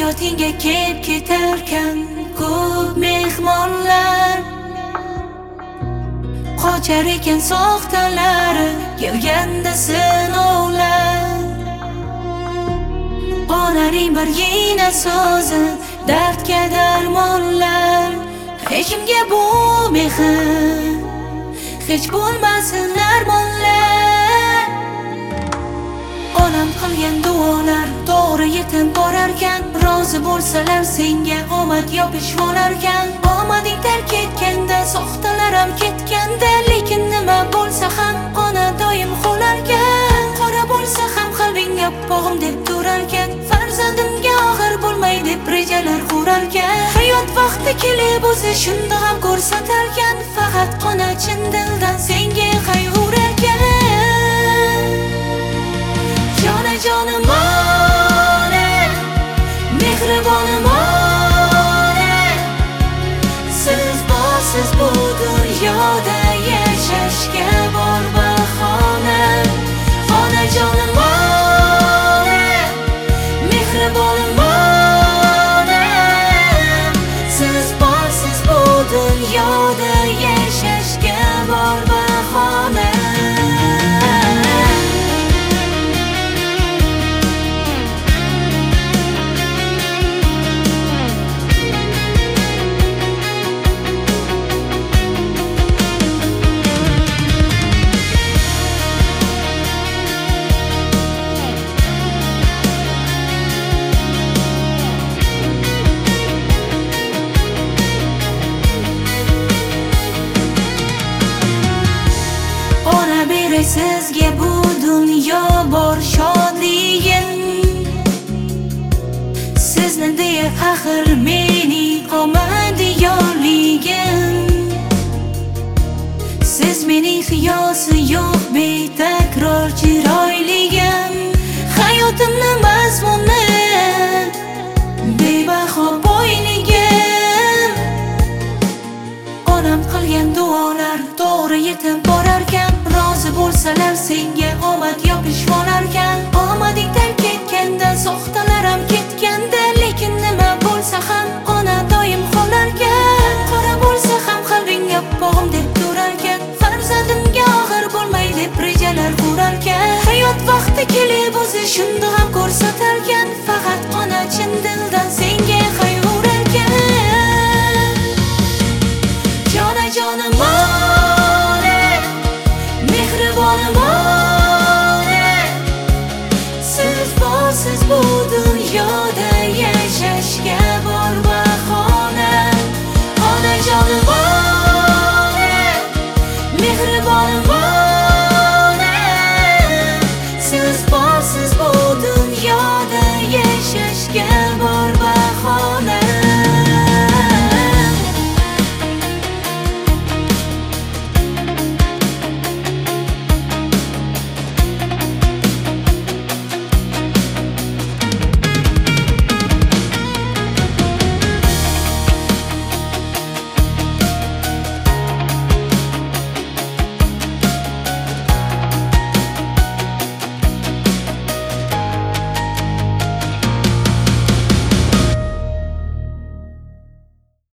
hayotingga kelib ketarkan ko'p mehmonlar, qochar ekan soxtalari kelganda sinovlar. Onaning birgina so'zi dardga darmonlar. Hech kimga bu mehr hech bo'lmasin armonlar. Onam qilgan duolar to'g'ri yetib borarkan, rozi bo'lsalar senga omad yopishib olarkan. Omading tark etganda soxtalar ham ketganda, lekin nima bo'lsa ham ona doim qolarkan. Qora bo'lsa ham qalbing yoppog'im deb turarkan, farzandimga og'ir bo'lmay deb rejalar qurarkan. Hayot vaqti kelib o'zi shunda ham ko'rsatarkan, faqat qona chin dildan senga qayg'urarkan. Jonajonim ona, mehribonim ona, siz borsiz bu dunyoda yashashga bor bahona. Onajonim ona, mehribonim ona, siz borsiz bu dunyoda yashashga bor bahona. Sizga bu dunyo bor shodligim, sizni deya axir mening omadi yorligim. Siz mening xiyosi yo'q betakror chiroyligim, hayotimni mazmuni bebaho boyligim. Onam qilgan duolar to'g'ri yetib borarkan, rozi bo'lsalar senga omad yopishib olarkan. Omading tark ketganda soxtalar ham ketganda, lekin nima bo'lsa ham ona doim qolarkan. Qora bo'lsa ham qalbing yoppog'im deb turarkan, farzandimga og'ir bo'lmay deb rejalar qurarkan. Hayot vaqti kelib o'zi shunda ham ko'rsatarkan, faqat ona chin dildan senga qayg'urarkan. Jonajonim ona, mehribonim ona, siz borsiz bu dunyoda yashashga bor bahona. Onajonim